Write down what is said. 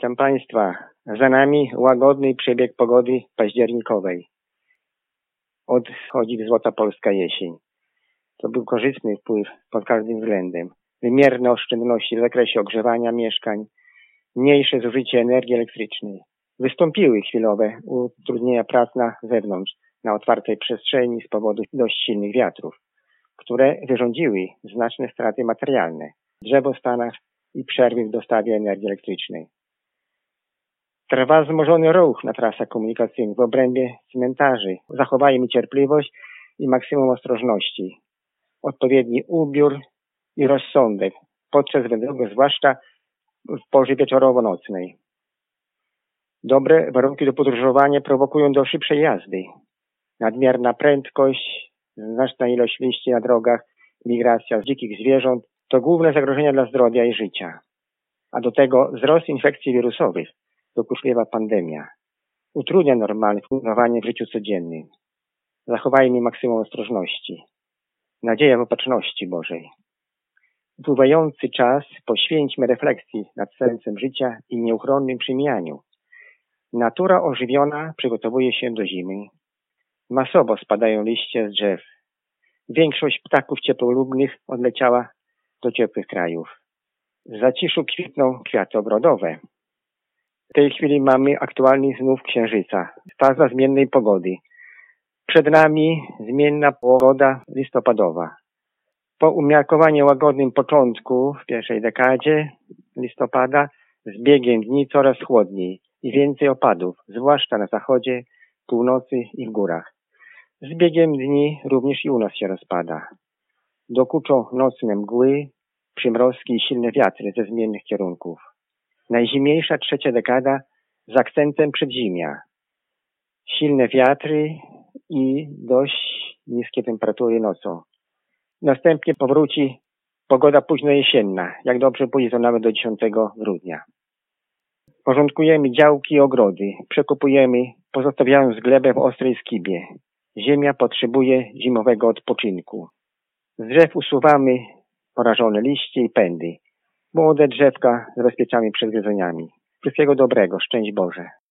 Witam Państwa. Za nami łagodny przebieg pogody październikowej. Odchodzi złota polska jesień. To był korzystny wpływ pod każdym względem. Wymierne oszczędności w zakresie ogrzewania mieszkań, mniejsze zużycie energii elektrycznej. Wystąpiły chwilowe utrudnienia prac na zewnątrz, na otwartej przestrzeni z powodu dość silnych wiatrów, które wyrządziły znaczne straty materialne w drzewostanach i przerwy w dostawie energii elektrycznej. Trwa wzmożony ruch na trasach komunikacyjnych w obrębie cmentarzy. Zachowajmy cierpliwość i maksimum ostrożności. Odpowiedni ubiór i rozsądek podczas wędrówek, zwłaszcza w porze wieczorowo-nocnej. Dobre warunki do podróżowania prowokują do szybszej jazdy. Nadmierna prędkość, znaczna ilość liści na drogach, migracja z dzikich zwierząt to główne zagrożenia dla zdrowia i życia. A do tego wzrost infekcji wirusowych, dokuczliwa pandemia, utrudnia normalne funkcjonowanie w życiu codziennym. Zachowajmy maksimum ostrożności. Nadzieja w opatrzności Bożej. Upływający czas poświęćmy refleksji nad sensem życia i nieuchronnym przemijaniu. Natura ożywiona przygotowuje się do zimy. Masowo spadają liście z drzew. Większość ptaków ciepłolubnych odleciała do ciepłych krajów. W zaciszu kwitną kwiaty ogrodowe. W tej chwili mamy aktualny znów księżyca, faza zmiennej pogody. Przed nami zmienna pogoda listopadowa. Po umiarkowanie łagodnym początku w pierwszej dekadzie listopada z biegiem dni coraz chłodniej i więcej opadów, zwłaszcza na zachodzie, północy i w górach. Z biegiem dni również i u nas się rozpada. Dokuczą nocne mgły, przymrozki i silne wiatry ze zmiennych kierunków. Najzimniejsza trzecia dekada z akcentem przedzimia. Silne wiatry i dość niskie temperatury nocą. Następnie powróci pogoda późnojesienna. Jak dobrze pójdzie, to nawet do 10 grudnia. Porządkujemy działki i ogrody. Przekopujemy, pozostawiając glebę w ostrej skibie. Ziemia potrzebuje zimowego odpoczynku. Z drzew usuwamy porażone liście i pędy. Młode drzewka zabezpieczamy przed gryzoniami. Wszystkiego dobrego. Szczęść Boże.